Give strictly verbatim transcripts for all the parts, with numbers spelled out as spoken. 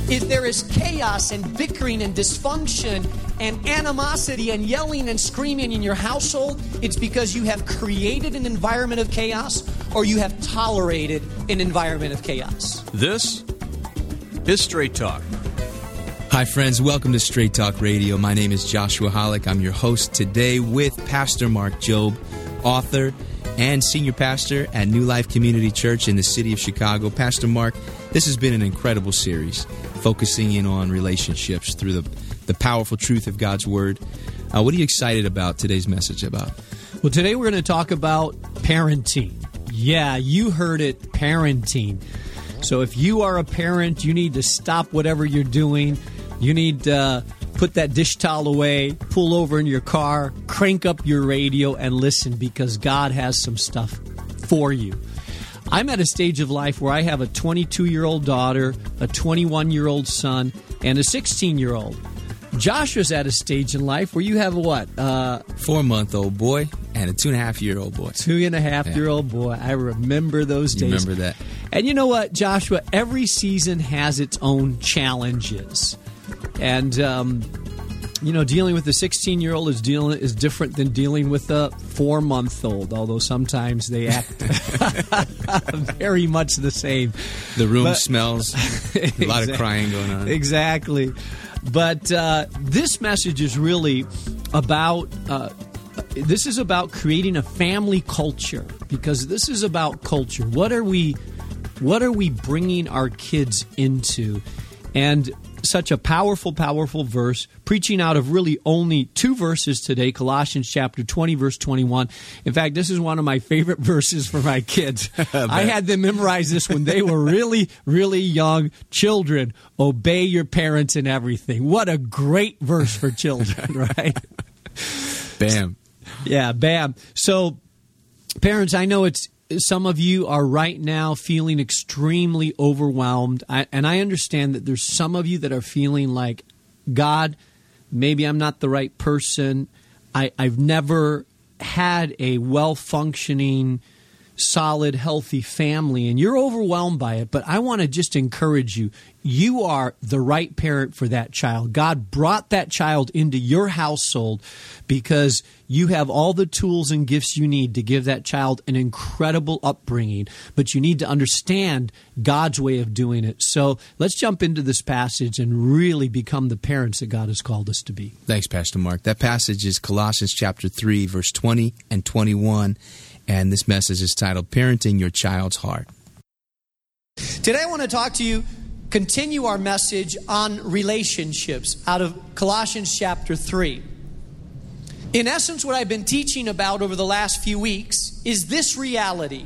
If there is chaos and bickering and dysfunction and animosity and yelling and screaming in your household, it's because you have created an environment of chaos or you have tolerated an environment of chaos. This is Straight Talk. Hi, friends. Welcome to Straight Talk Radio. My name is Joshua Hollick. I'm your host today with Pastor Mark Jobe, author and senior pastor at New Life Community Church in the city of Chicago. Pastor Mark, this has been an incredible series, focusing in on relationships through the, the powerful truth of God's Word. Uh, what are you excited about today's message about? Well, today we're going to talk about parenting. Yeah, you heard it, parenting. So if you are a parent, you need to stop whatever you're doing. You need to uh, put that dish towel away, pull over in your car, crank up your radio, and listen, because God has some stuff for you. I'm at a stage of life where I have a twenty-two-year-old daughter, a twenty-one-year-old son, and a sixteen-year-old. Joshua's at a stage in life where you have a what? Uh, Four-month-old boy and a two-and-a-half-year-old boy. Two-and-a-half-year-old yeah. boy. I remember those days. You remember that. And you know what, Joshua? Every season has its own challenges. And, um, you know, dealing with a sixteen-year-old is dealing is different than dealing with a four-month-old, although sometimes they act very much the same. The room but, smells. A lot of crying going on. Exactly. But uh, this message is really about, uh, this is about creating a family culture, because this is about culture. What are we, what are we bringing our kids into? And such a powerful, powerful verse, preaching out of really only two verses today, Colossians chapter twenty, verse twenty-one. In fact, this is one of my favorite verses for my kids. I had them memorize this when they were really, really young. Children, obey your parents in everything. What a great verse for children, right? Bam. Yeah, bam. So, parents, I know it's some of you are right now feeling extremely overwhelmed, I, and I understand that there's some of you that are feeling like, God, maybe I'm not the right person. I, I've never had a well-functioning, solid, healthy family, and you're overwhelmed by it. But I want to just encourage you. You are the right parent for that child. God brought that child into your household because you have all the tools and gifts you need to give that child an incredible upbringing. But you need to understand God's way of doing it. So let's jump into this passage and really become the parents that God has called us to be. Thanks, Pastor Mark. That passage is Colossians chapter three, verse twenty and twenty-one. And this message is titled, Parenting Your Child's Heart. Today I want to talk to you, continue our message on relationships out of Colossians chapter three. In essence, what I've been teaching about over the last few weeks is this reality.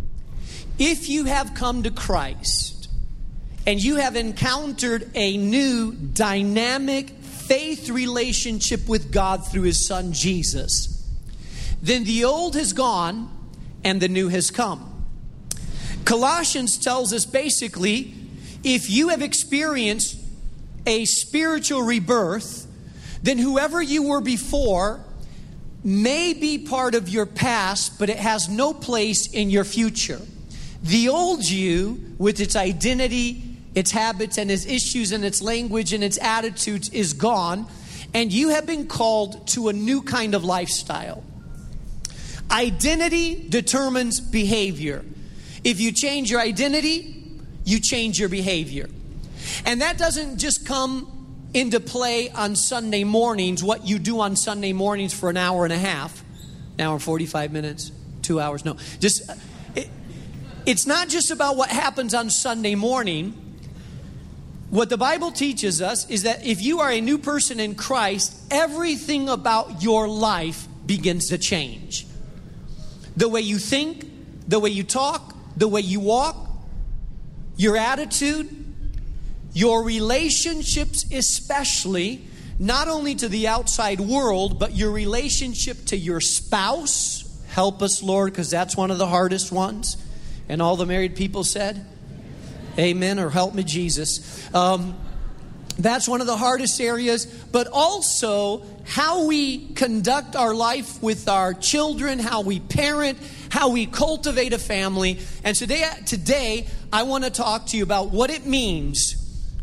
If you have come to Christ and you have encountered a new dynamic faith relationship with God through His Son Jesus, then the old has gone and the new has come. Colossians tells us basically, if you have experienced a spiritual rebirth, then whoever you were before may be part of your past, but it has no place in your future. The old you, with its identity, its habits, and its issues, and its language, and its attitudes, is gone, and you have been called to a new kind of lifestyle. Identity determines behavior. If you change your identity, you change your behavior. And that doesn't just come into play on Sunday mornings, what you do on Sunday mornings for an hour and a half, an hour and forty-five minutes, two hours. No, just it, it's not just about what happens on Sunday morning. What the Bible teaches us is that if you are a new person in Christ, everything about your life begins to change. The way you think, the way you talk, the way you walk, your attitude, your relationships especially, not only to the outside world, but your relationship to your spouse. Help us, Lord, because that's one of the hardest ones. And all the married people said, amen, or help me, Jesus. Um, that's one of the hardest areas, but also how we conduct our life with our children, how we parent, how we cultivate a family. And today, today I want to talk to you about what it means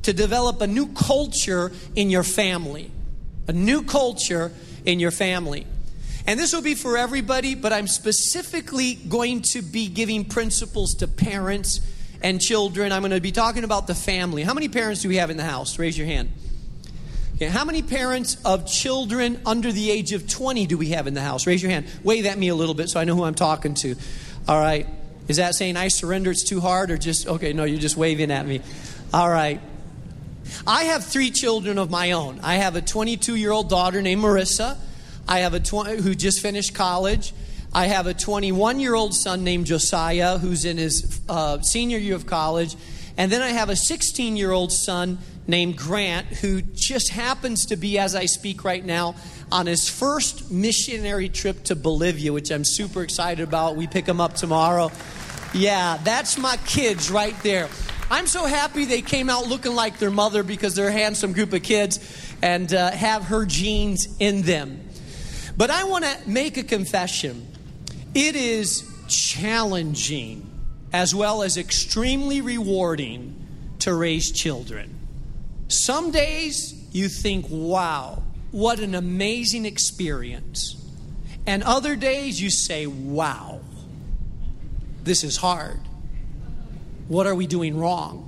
to develop a new culture in your family. A new culture in your family. And this will be for everybody, but I'm specifically going to be giving principles to parents and children. I'm going to be talking about the family. How many parents do we have in the house? Raise your hand. Okay, how many parents of children under the age of twenty do we have in the house? Raise your hand. Wave at me a little bit so I know who I'm talking to. All right. Is that saying I surrender, it's too hard, or just, okay, no, you're just waving at me. All right. I have three children of my own. I have a twenty-two-year-old daughter named Marissa. I have a twenty who just finished college. I have a twenty-one-year-old son named Josiah, who's in his uh, senior year of college. And then I have a sixteen-year-old son named Grant, who just happens to be, as I speak right now, on his first missionary trip to Bolivia, which I'm super excited about. We pick him up tomorrow. Yeah, that's my kids right there. I'm so happy they came out looking like their mother, because they're a handsome group of kids and uh, have her genes in them. But I want to make a confession. It is challenging as well as extremely rewarding to raise children. Some days you think, wow, what an amazing experience. And other days you say, wow, this is hard. What are we doing wrong?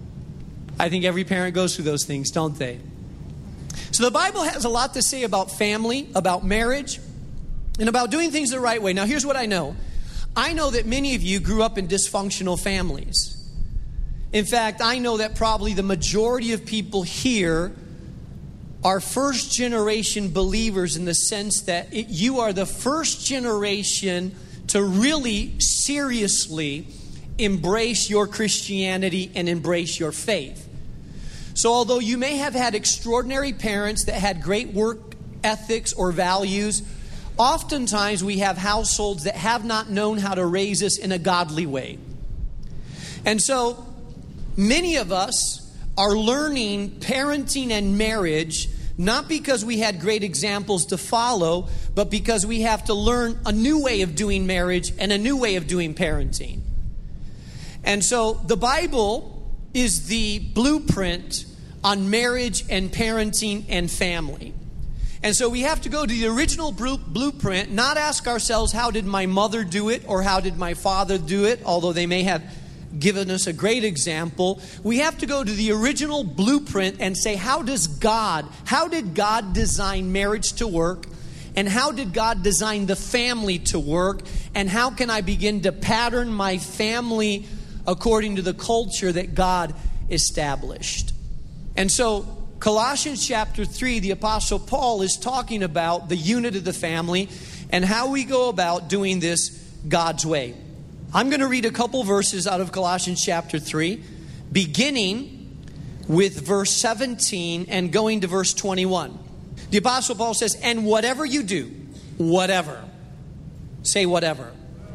I think every parent goes through those things, don't they? So the Bible has a lot to say about family, about marriage, and about doing things the right way. Now, here's what I know. I know that many of you grew up in dysfunctional families. In fact, I know that probably the majority of people here are first generation believers, in the sense that it, you are the first generation to really seriously embrace your Christianity and embrace your faith. So although you may have had extraordinary parents that had great work ethics or values, oftentimes we have households that have not known how to raise us in a godly way. And so many of us are learning parenting and marriage not because we had great examples to follow, but because we have to learn a new way of doing marriage and a new way of doing parenting. And so the Bible is the blueprint on marriage and parenting and family. And so we have to go to the original blueprint, not ask ourselves, how did my mother do it or how did my father do it, although they may have given us a great example. We have to go to the original blueprint and say, how does God, how did God design marriage to work? And how did God design the family to work? And how can I begin to pattern my family according to the culture that God established? And so Colossians chapter three, the Apostle Paul is talking about the unit of the family and how we go about doing this God's way. I'm going to read a couple verses out of Colossians chapter three, beginning with verse seventeen and going to verse twenty-one. The Apostle Paul says, and whatever you do, whatever, say whatever.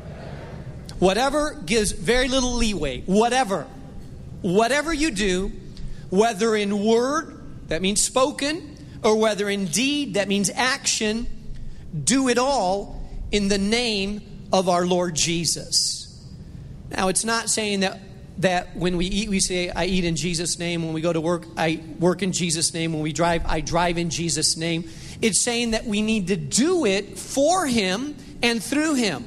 Whatever gives very little leeway. Whatever. Whatever you do, whether in word, that means spoken, or whether in deed, that means action, do it all in the name of our Lord Jesus. Now, it's not saying that that when we eat, we say, I eat in Jesus' name. When we go to work, I work in Jesus' name. When we drive, I drive in Jesus' name. It's saying that we need to do it for Him and through Him.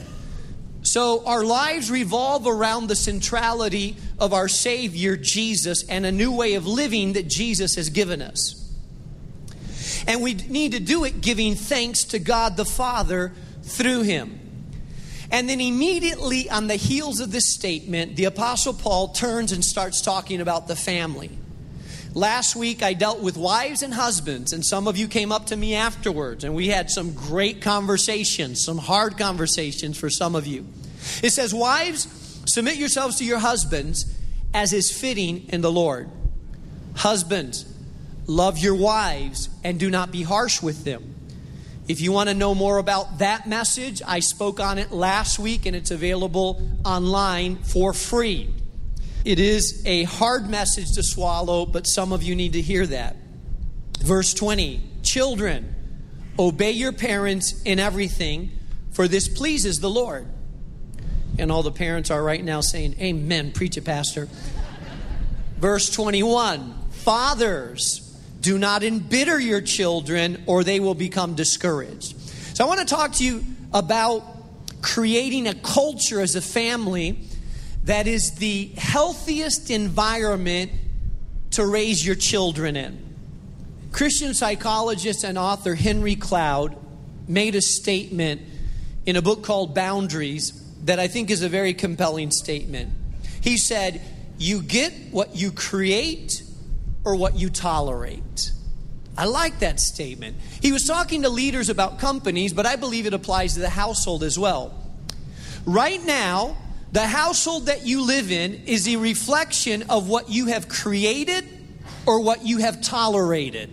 So our lives revolve around the centrality of our Savior, Jesus, and a new way of living that Jesus has given us. And we need to do it giving thanks to God the Father through Him. And then immediately on the heels of this statement, the Apostle Paul turns and starts talking about the family. Last week I dealt with wives and husbands, and some of you came up to me afterwards, and we had some great conversations, some hard conversations for some of you. It says, wives, submit yourselves to your husbands as is fitting in the Lord. Husbands, love your wives and do not be harsh with them. If you want to know more about that message, I spoke on it last week and it's available online for free. It is a hard message to swallow, but some of you need to hear that. Verse twenty, children, obey your parents in everything, for this pleases the Lord. And all the parents are right now saying, amen, preach it, pastor. Verse twenty-one, fathers, do not embitter your children or they will become discouraged. So I want to talk to you about creating a culture as a family that is the healthiest environment to raise your children in. Christian psychologist and author Henry Cloud made a statement in a book called Boundaries that I think is a very compelling statement. He said, you get what you create or what you tolerate. I like that statement. He was talking to leaders about companies, but I believe it applies to the household as well. Right now, the household that you live in is a reflection of what you have created or what you have tolerated.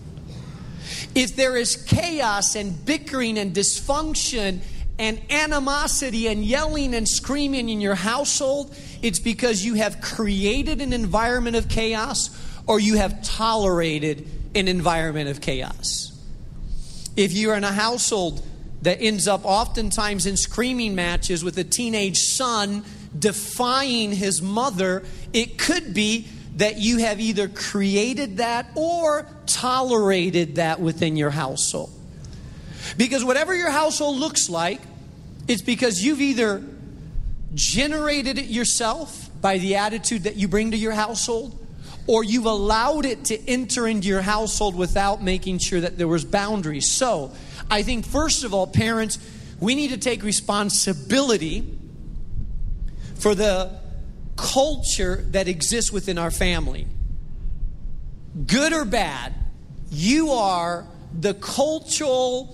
If there is chaos and bickering and dysfunction and animosity and yelling and screaming in your household, it's because you have created an environment of chaos or you have tolerated an environment of chaos. If you're in a household that ends up oftentimes in screaming matches with a teenage son defying his mother, it could be that you have either created that or tolerated that within your household. Because whatever your household looks like, it's because you've either generated it yourself by the attitude that you bring to your household, or you've allowed it to enter into your household without making sure that there was boundaries. So, I think first of all, parents, we need to take responsibility for the culture that exists within our family. Good or bad, you are the cultural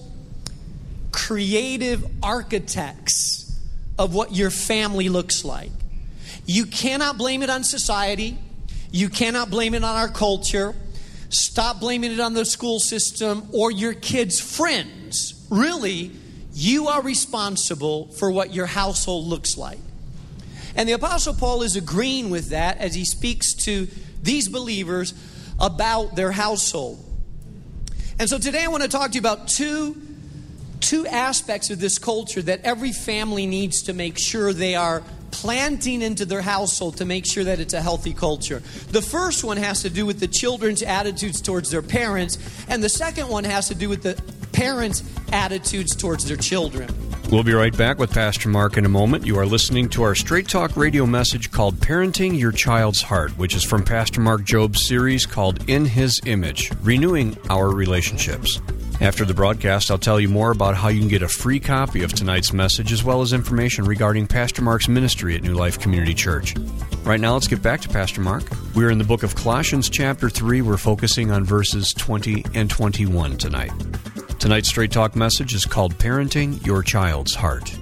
creative architects of what your family looks like. You cannot blame it on society. You cannot blame it on our culture. Stop blaming it on the school system or your kids' friends. Really, you are responsible for what your household looks like. And the Apostle Paul is agreeing with that as he speaks to these believers about their household. And so today I want to talk to you about two Two aspects of this culture that every family needs to make sure they are planting into their household to make sure that it's a healthy culture. The first one has to do with the children's attitudes towards their parents, and the second one has to do with the parents' attitudes towards their children. We'll be right back with Pastor Mark in a moment. You are listening to our Straight Talk radio message called Parenting Your Child's Heart, which is from Pastor Mark Job's series called In His Image, Renewing Our Relationships. After the broadcast, I'll tell you more about how you can get a free copy of tonight's message as well as information regarding Pastor Mark's ministry at New Life Community Church. Right now, let's get back to Pastor Mark. We're in the book of Colossians chapter three. We're focusing on verses twenty and twenty-one tonight. Tonight's Straight Talk message is called Parenting Your Child's Heart.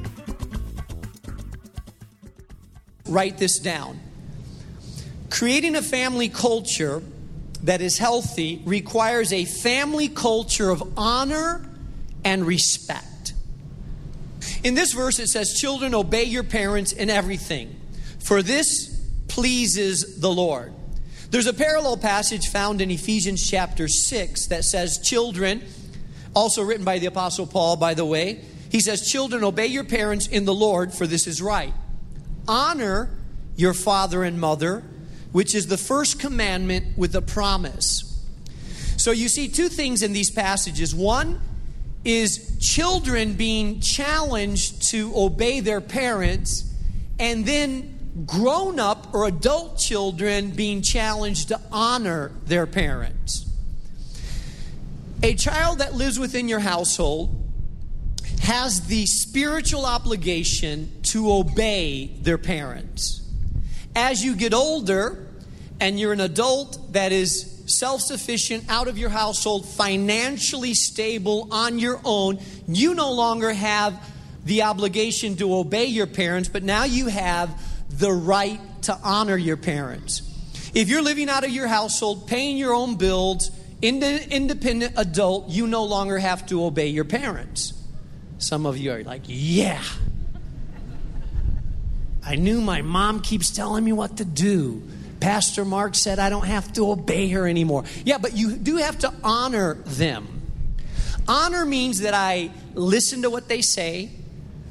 Write this down. Creating a family culture that is healthy requires a family culture of honor and respect. In this verse it says, children, obey your parents in everything, for this pleases the Lord. There's a parallel passage found in Ephesians chapter six that says, children, also written by the Apostle Paul, by the way, he says, children, obey your parents in the Lord, for this is right. Honor your father and mother, which is the first commandment with a promise. So you see two things in these passages. One is children being challenged to obey their parents, and then grown-up or adult children being challenged to honor their parents. A child that lives within your household has the spiritual obligation to obey their parents. As you get older and you're an adult that is self-sufficient, out of your household, financially stable, on your own, you no longer have the obligation to obey your parents, but now you have the right to honor your parents. If you're living out of your household, paying your own bills, independent adult, you no longer have to obey your parents. Some of you are like, yeah. I knew my mom keeps telling me what to do. Pastor Mark said I don't have to obey her anymore. Yeah, but you do have to honor them. Honor means that I listen to what they say.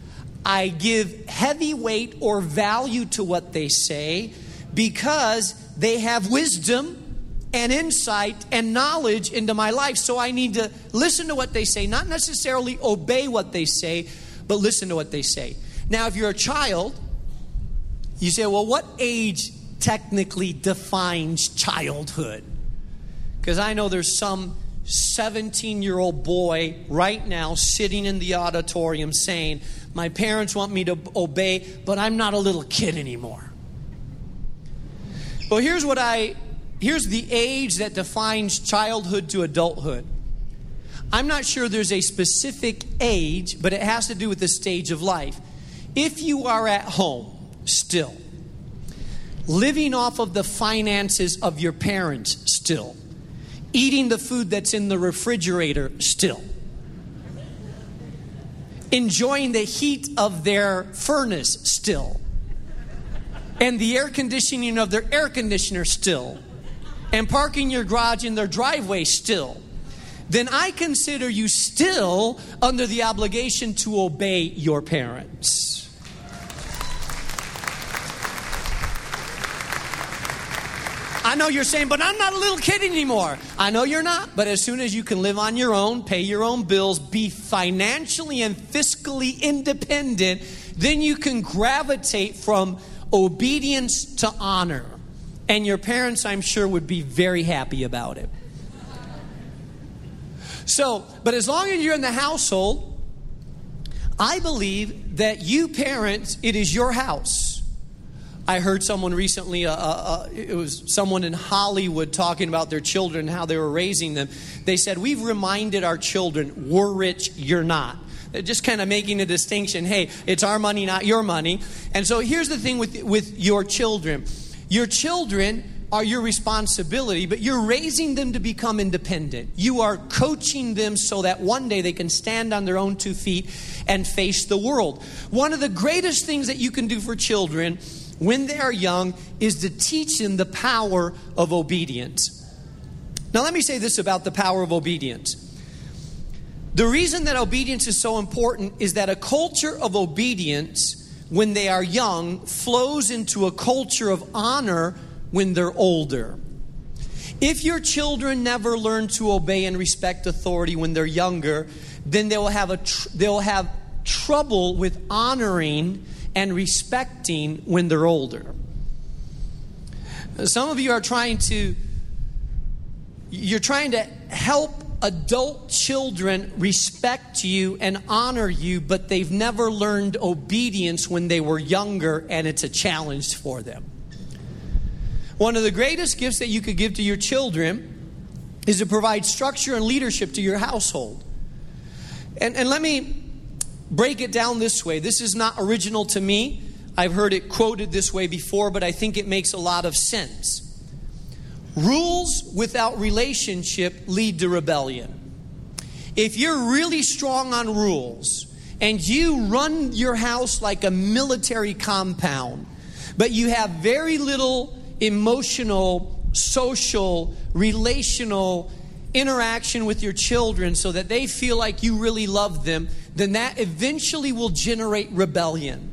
I give heavy weight or value to what they say because they have wisdom and insight and knowledge into my life. So I need to listen to what they say, not necessarily obey what they say, but listen to what they say. Now, if you're a child, you say, well, what age technically defines childhood? Because I know there's some seventeen-year-old boy right now sitting in the auditorium saying, my parents want me to obey, but I'm not a little kid anymore. Well, here's what I, here's the age that defines childhood to adulthood. I'm not sure there's a specific age, but it has to do with the stage of life. If you are at home still, living off of the finances of your parents still, eating the food that's in the refrigerator still, enjoying the heat of their furnace still, and the air conditioning of their air conditioner still, and parking your garage in their driveway still, then I consider you still under the obligation to obey your parents. I know you're saying, but I'm not a little kid anymore. I know you're not, but as soon as you can live on your own, pay your own bills, be financially and fiscally independent, then you can gravitate from obedience to honor. And your parents, I'm sure, would be very happy about it. So, but as long as you're in the household, I believe that you parents, it is your house. I heard someone recently, uh, uh, it was someone in Hollywood talking about their children, how they were raising them. They said, we've reminded our children, we're rich, you're not. They're just kind of making a distinction. Hey, it's our money, not your money. And so here's the thing with, with your children. Your children are your responsibility, but you're raising them to become independent. You are coaching them so that one day they can stand on their own two feet and face the world. One of the greatest things that you can do for children when they are young is to teach them the power of obedience. Now let me say this about the power of obedience. The reason that obedience is so important is that a culture of obedience when they are young flows into a culture of honor when they're older. If your children never learn to obey and respect authority when they're younger, then they will have a tr- they'll have trouble with honoring and respecting when they're older. Some of you are trying to you're trying to help adult children respect you and honor you, but they've never learned obedience when they were younger, and it's a challenge for them. One of the greatest gifts that you could give to your children is to provide structure and leadership to your household. And, and let me break it down this way. This is not original to me. I've heard it quoted this way before, but I think it makes a lot of sense. Rules without relationship lead to rebellion. If you're really strong on rules and you run your house like a military compound, but you have very little emotional, social, relational interaction with your children so that they feel like you really love them, then that eventually will generate rebellion.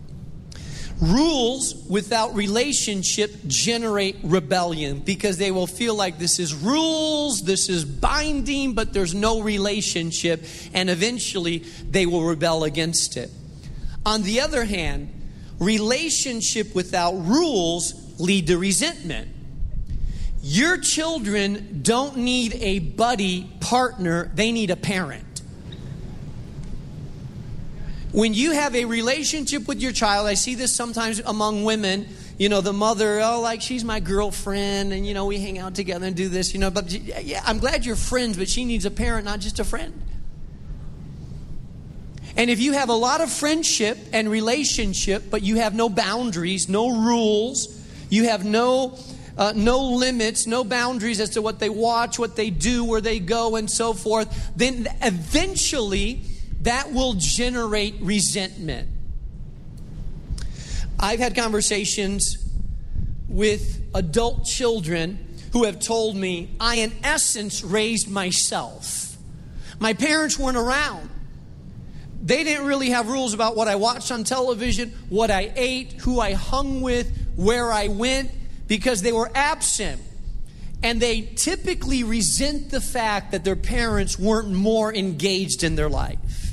Rules without relationship generate rebellion because they will feel like this is rules, this is binding, but there's no relationship, and eventually they will rebel against it. On the other hand, relationship without rules lead to resentment. Your children don't need a buddy partner, they need a parent. When you have a relationship with your child, I see this sometimes among women, you know, the mother, oh, like she's my girlfriend and, you know, we hang out together and do this, you know, but yeah, I'm glad you're friends, but she needs a parent, not just a friend. And if you have a lot of friendship and relationship, but you have no boundaries, no rules, you have no uh, no limits, no boundaries as to what they watch, what they do, where they go, and so forth, then eventually that will generate resentment. I've had conversations with adult children who have told me, I in essence raised myself. My parents weren't around. They didn't really have rules about what I watched on television, what I ate, who I hung with, where I went. because they were absent. And they typically resent the fact that their parents weren't more engaged in their life.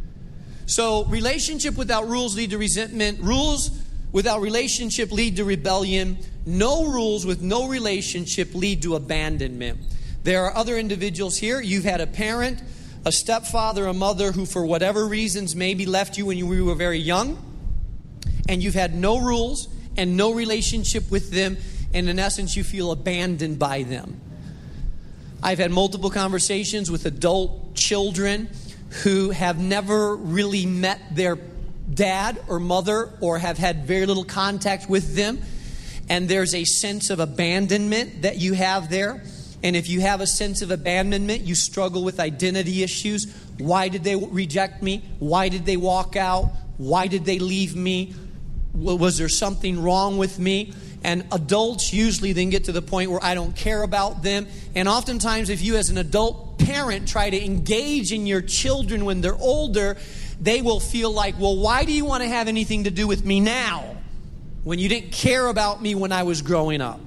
So relationship without rules lead to resentment. Rules without relationship lead to rebellion. No rules with no relationship lead to abandonment. There are other individuals here. You've had a parent, a stepfather, a mother who for whatever reasons maybe left you when you were very young. And you've had no rules and no relationship with them. And in essence, you feel abandoned by them. I've had multiple conversations with adult children who have never really met their dad or mother or have had very little contact with them. And there's a sense of abandonment that you have there. And if you have a sense of abandonment, you struggle with identity issues. Why did they reject me? Why did they walk out? Why did they leave me? Was there something wrong with me? And adults usually then get to the point where I don't care about them. And oftentimes if you as an adult parent try to engage in your children when they're older, they will feel like, well, why do you want to have anything to do with me now when you didn't care about me when I was growing up?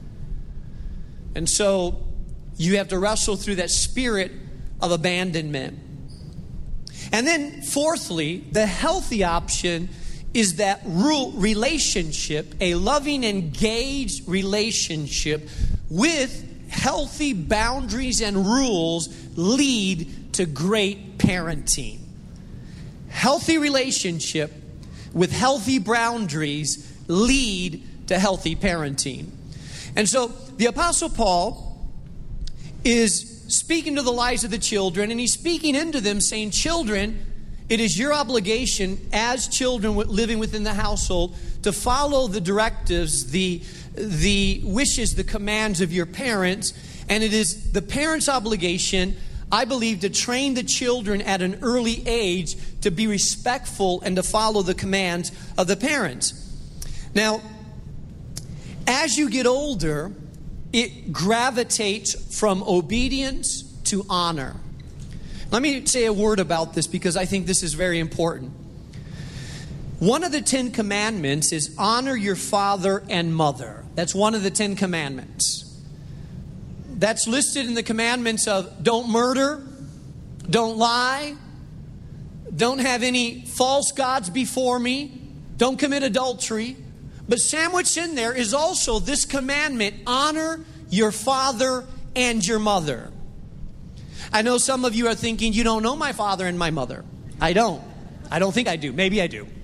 And so you have to wrestle through that spirit of abandonment. And then fourthly, the healthy option is that rule, relationship, a loving, engaged relationship with healthy boundaries and rules lead to great parenting. Healthy relationship with healthy boundaries lead to healthy parenting. And so the Apostle Paul is speaking to the lives of the children, and he's speaking into them saying, children, it is your obligation as children living within the household to follow the directives, the, the wishes, the commands of your parents. And it is the parents' obligation, I believe, to train the children at an early age to be respectful and to follow the commands of the parents. Now, as you get older, it gravitates from obedience to honor. Let me say a word about this because I think this is very important. One of the Ten Commandments is honor your father and mother. That's one of the Ten Commandments. That's listed in the commandments of don't murder, don't lie, don't have any false gods before me, don't commit adultery. But sandwiched in there is also this commandment, honor your father and your mother. I know some of you are thinking, you don't know my father and my mother. I don't. I don't think I do. Maybe I do.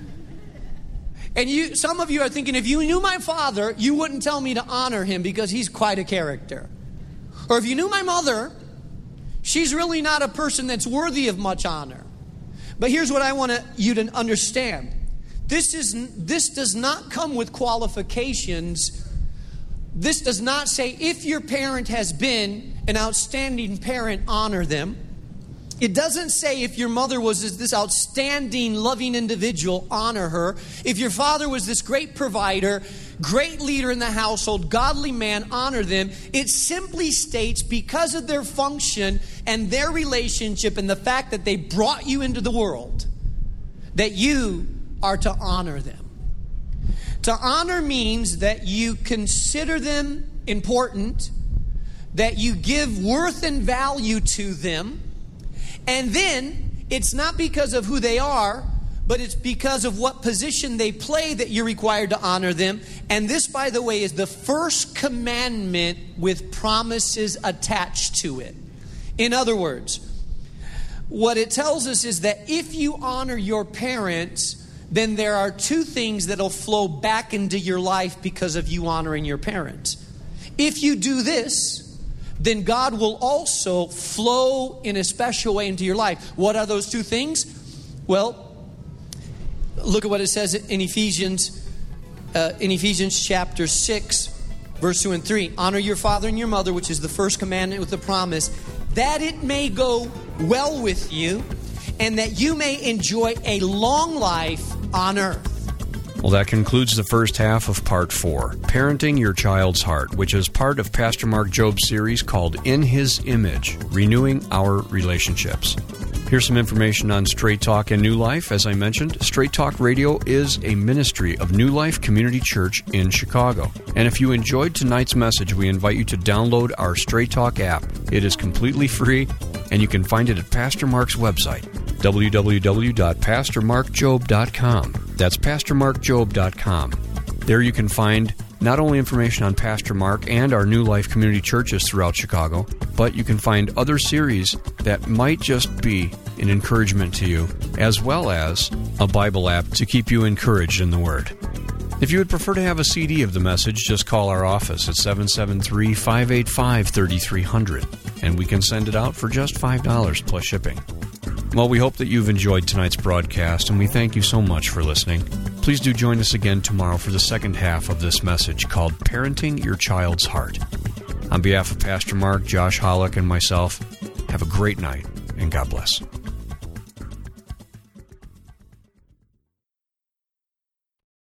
And you, some of you are thinking, if you knew my father, you wouldn't tell me to honor him because he's quite a character. Or if you knew my mother, she's really not a person that's worthy of much honor. But here's what I want you to understand. This is this does not come with qualifications. This does not say if your parent has been an outstanding parent, honor them. It doesn't say if your mother was this outstanding, loving individual, honor her. If your father was this great provider, great leader in the household, godly man, honor them. It simply states because of their function and their relationship and the fact that they brought you into the world, that you are to honor them. To honor means that you consider them important, that you give worth and value to them, and then it's not because of who they are, but it's because of what position they play that you're required to honor them. And this, by the way, is the first commandment with promises attached to it. In other words, what it tells us is that if you honor your parents, then there are two things that will flow back into your life because of you honoring your parents. If you do this, then God will also flow in a special way into your life. What are those two things? Well, look at what it says in Ephesians, uh, in Ephesians chapter six, verse two and three. Honor your father and your mother, which is the first commandment with the promise, that it may go well with you, and that you may enjoy a long life on earth. Well, that concludes the first half of part four, Parenting Your Child's Heart, which is part of Pastor Mark Job's series called In His Image, Renewing Our Relationships. Here's some information on Straight Talk and New Life. As I mentioned, Straight Talk Radio is a ministry of New Life Community Church in Chicago. And if you enjoyed tonight's message, we invite you to download our Straight Talk app. It is completely free, and you can find it at Pastor Mark's website, w w w dot pastor mark job dot com. That's pastor mark job dot com. There you can find not only information on Pastor Mark and our New Life Community Churches throughout Chicago, but you can find other series that might just be an encouragement to you, as well as a Bible app to keep you encouraged in the Word. If you would prefer to have a C D of the message, just call our office at seven seven three, five eight five, three three zero zero, and we can send it out for just five dollars plus shipping. Well, we hope that you've enjoyed tonight's broadcast, and we thank you so much for listening. Please do join us again tomorrow for the second half of this message called Parenting Your Child's Heart. On behalf of Pastor Mark, Josh Hollick, and myself, have a great night, and God bless.